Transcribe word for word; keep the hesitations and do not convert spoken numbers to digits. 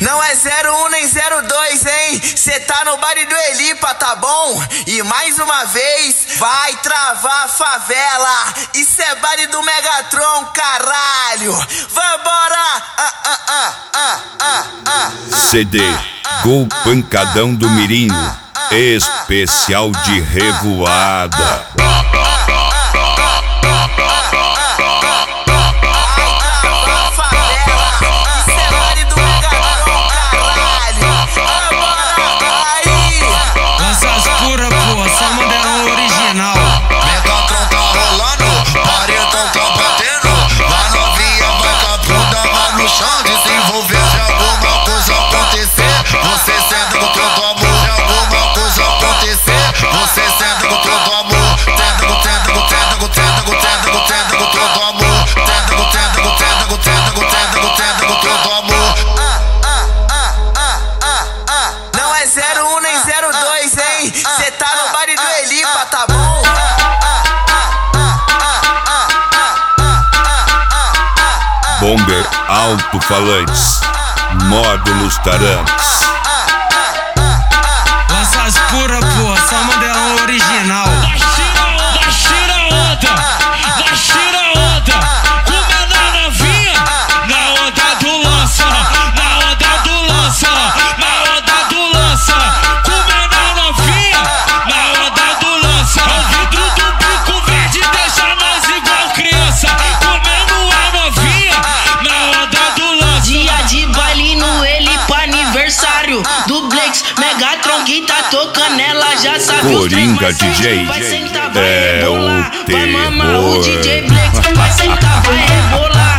Não é zero um nem zero dois, hein? Cê tá no baile do Elipa, tá bom? E mais uma vez, vai travar a favela. Isso é baile do Megatron, caralho. Vambora! Ah, ah, ah, ah, ah, ah, ah, C D Gol Pancadão do Mirinho, especial de revoada. Cê tá no baile do Elipa, tá bom? Bomber alto-falantes, módulos tarantes. Lanças pura, pô, só modelão original. Vai tira onda, vai tira onda. Comendo a novinha, na onda do lança, na onda do lança, na onda do lança. Comendo a novinha, na onda do lança. O vidro do bico verde deixa nós igual criança. Comendo a novinha, na onda do lança. Dia de baile no Elipa, aniversário do Blakes. Megatron que tá tocando, ela já sabe. Coringa D J vai sentar, é vai rebolar. o Vai mamar o terror. D J Blakes, vai sentar, vai rebolar.